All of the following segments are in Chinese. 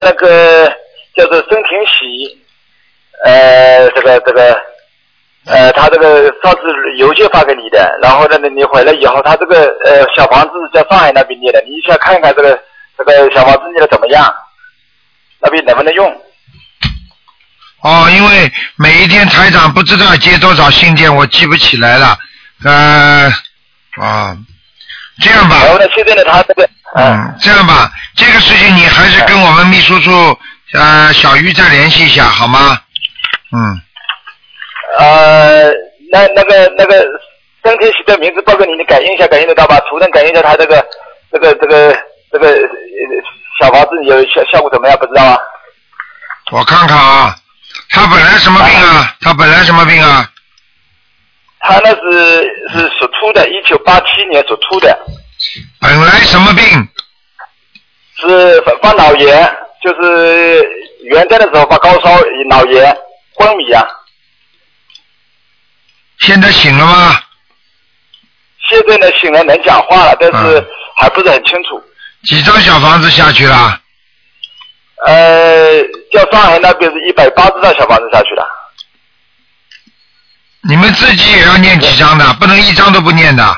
那个叫做申廷喜，他这个上次邮件发给你的，然后呢，你回来以后，他这个小房子在上海那边念的，你想看看这个小房子念的怎么样？那边能不能用？ 哦，因为每一天台长不知道接多少信件，我记不起来了。这样吧。 然后呢，现在呢，他这个这样吧，这个事情你还是跟我们秘书处小鱼再联系一下好吗？ 那个申天喜的名字报给你，你感应一下，感应得到吧？图腾感应一下他这个小房子有效果怎么样？不知道啊？ 我看看啊，他本来什么病啊？ 他那是属兔的，1987年属兔的。 本来什么病？ 是发脑炎，就是元旦的时候发高烧、脑炎、昏迷啊。 现在醒了吗？ 现在呢醒了，能讲话了，但是还不是很清楚。 几张小房子下去了？ 叫上海那边是180张小房子下去了。 你们自己也要念几张的，不能一张都不念的。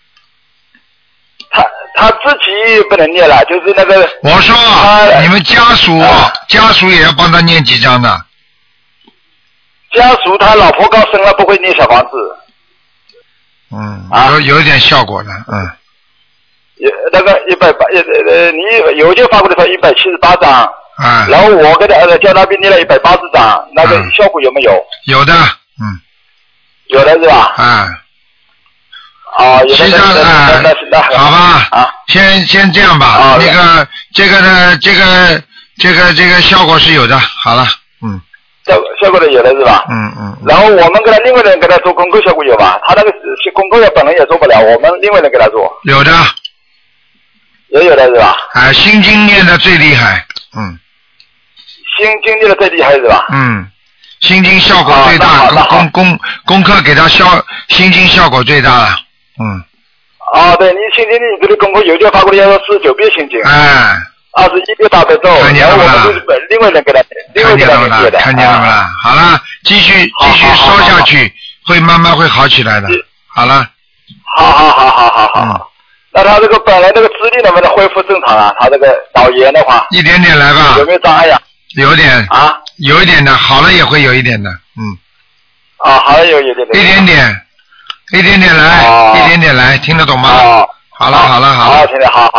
他自己不能念了，就是那个。 我说你们家属也要帮他念几张的。 家属他老婆刚生了，不会念小房子。 有一点效果的， 那个180，你邮件发过来说178张，然后我给他叫那边念了180张，那个效果有没有？ 有的， 有的是吧？有的那好吧，先这样吧，这个效果是有的，好了， 效果的有的是吧？然后我们给他另外人给他做功课效果有吧？他那个功课本人也做不了，我们另外人给他做。 有的。 也有的是吧？ 心经念的最厉害， 心经念的最厉害是吧？ 心经效果最大，功课给他心经效果最大了， 对，你心经你给他功课邮件发过来要说49遍心经，21遍大悲咒，然后我们就是另外人给他， 看见了吗？好了，继续说下去，会慢慢会好起来的。好了。 好。那他这个本来这个智力能不能恢复正常啊？他这个脑炎的话， 一点点来吧。 有没有障碍呀？ 有点有一点的，好了也会有一点的， 好了有一点点。 一点点来，听得懂吗？好了。 好，听得好。